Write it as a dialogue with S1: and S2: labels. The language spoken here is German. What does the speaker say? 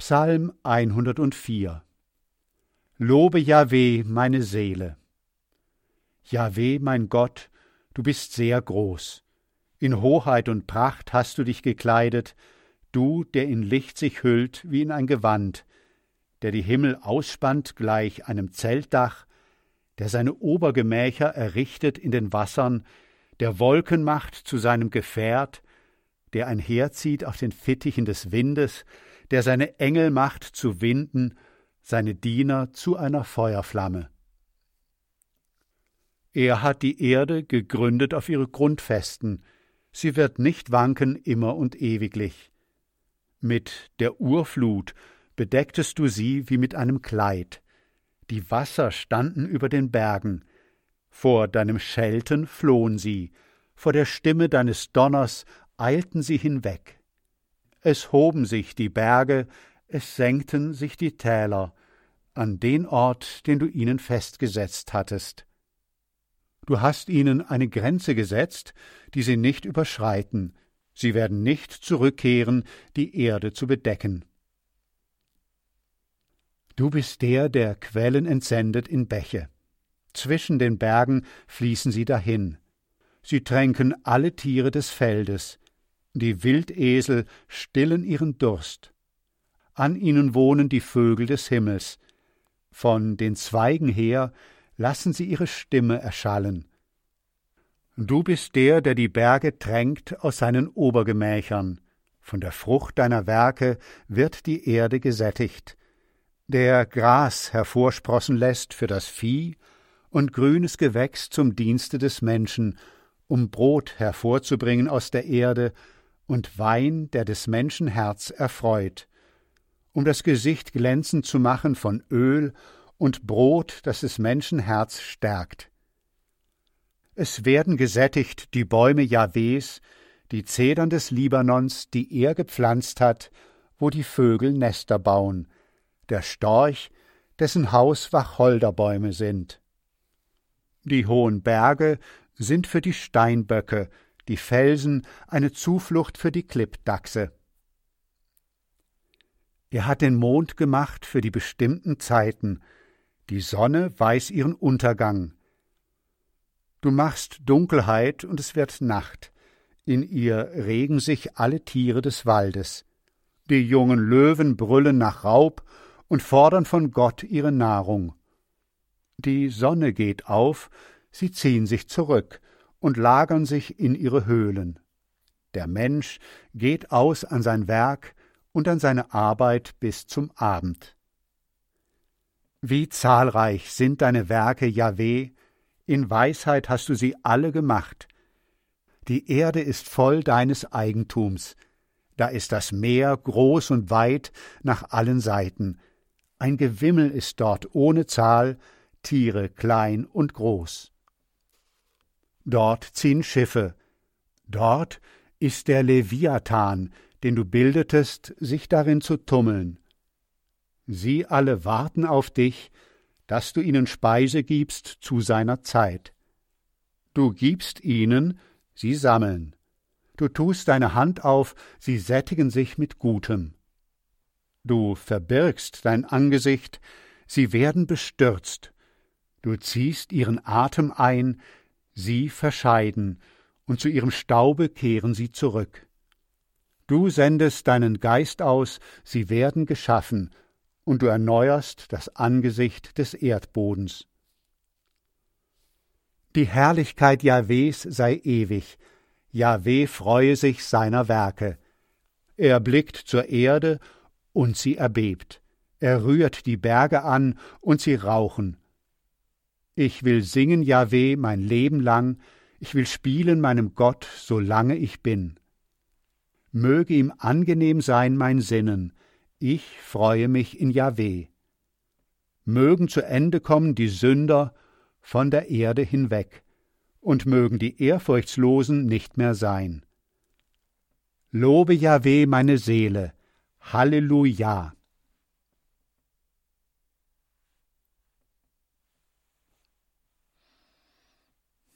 S1: Psalm 104. Lobe Jahwe, meine Seele. Jahwe, mein Gott, du bist sehr groß. In Hoheit und Pracht hast du dich gekleidet, du, der in Licht sich hüllt wie in ein Gewand, der die Himmel ausspannt gleich einem Zeltdach, der seine Obergemächer errichtet in den Wassern, der Wolken macht zu seinem Gefährt, der einherzieht auf den Fittichen des Windes, der seine Engel macht zu Winden, seine Diener zu einer Feuerflamme. Er hat die Erde gegründet auf ihre Grundfesten, sie wird nicht wanken immer und ewiglich. Mit der Urflut bedecktest du sie wie mit einem Kleid, die Wasser standen über den Bergen, vor deinem Schelten flohen sie, vor der Stimme deines Donners eilten sie hinweg. Es hoben sich die Berge, es senkten sich die Täler, an den Ort, den du ihnen festgesetzt hattest. Du hast ihnen eine Grenze gesetzt, die sie nicht überschreiten, sie werden nicht zurückkehren, die Erde zu bedecken. Du bist der, der Quellen entsendet in Bäche. Zwischen den Bergen fließen sie dahin. Sie tränken alle Tiere des Feldes. Die Wildesel stillen ihren Durst. An ihnen wohnen die Vögel des Himmels. Von den Zweigen her lassen sie ihre Stimme erschallen. Du bist der, der die Berge tränkt aus seinen Obergemächern. Von der Frucht deiner Werke wird die Erde gesättigt, der Gras hervorsprossen lässt für das Vieh und grünes Gewächs zum Dienste des Menschen, um Brot hervorzubringen aus der Erde und Wein, der des Menschen Herz erfreut, um das Gesicht glänzend zu machen von Öl und Brot, das des Menschen Herz stärkt. Es werden gesättigt die Bäume Jahwes, die Zedern des Libanons, die er gepflanzt hat, wo die Vögel Nester bauen, der Storch, dessen Haus Wacholderbäume sind. Die hohen Berge sind für die Steinböcke, die Felsen eine Zuflucht für die Klippdachse. Er hat den Mond gemacht für die bestimmten Zeiten, die Sonne weiß ihren Untergang. Du machst Dunkelheit und es wird Nacht, in ihr regen sich alle Tiere des Waldes. Die jungen Löwen brüllen nach Raub und fordern von Gott ihre Nahrung. Die Sonne geht auf, sie ziehen sich zurück und lagern sich in ihre Höhlen. Der Mensch geht aus an sein Werk und an seine Arbeit bis zum Abend. Wie zahlreich sind deine Werke, Jahwe, in Weisheit hast du sie alle gemacht. Die Erde ist voll deines Eigentums, da ist das Meer groß und weit nach allen Seiten. Ein Gewimmel ist dort ohne Zahl, Tiere klein und groß. Dort ziehen Schiffe, dort ist der Leviathan, den du bildetest, sich darin zu tummeln. Sie alle warten auf dich, dass du ihnen Speise gibst zu seiner Zeit. Du gibst ihnen, sie sammeln. Du tust deine Hand auf, sie sättigen sich mit Gutem. Du verbirgst dein Angesicht, sie werden bestürzt. Du ziehst ihren Atem ein, sie verscheiden, und zu ihrem Staube kehren sie zurück. Du sendest deinen Geist aus, sie werden geschaffen, und du erneuerst das Angesicht des Erdbodens. Die Herrlichkeit Jahwes sei ewig, Jahwe freue sich seiner Werke. Er blickt zur Erde, und sie erbebt. Er rührt die Berge an, und sie rauchen. Ich will singen, Jahwe, mein Leben lang, ich will spielen meinem Gott, solange ich bin. Möge ihm angenehm sein mein Sinnen, ich freue mich in Jahwe. Mögen zu Ende kommen die Sünder von der Erde hinweg, und mögen die Ehrfurchtslosen nicht mehr sein. Lobe Jahwe meine Seele, Halleluja!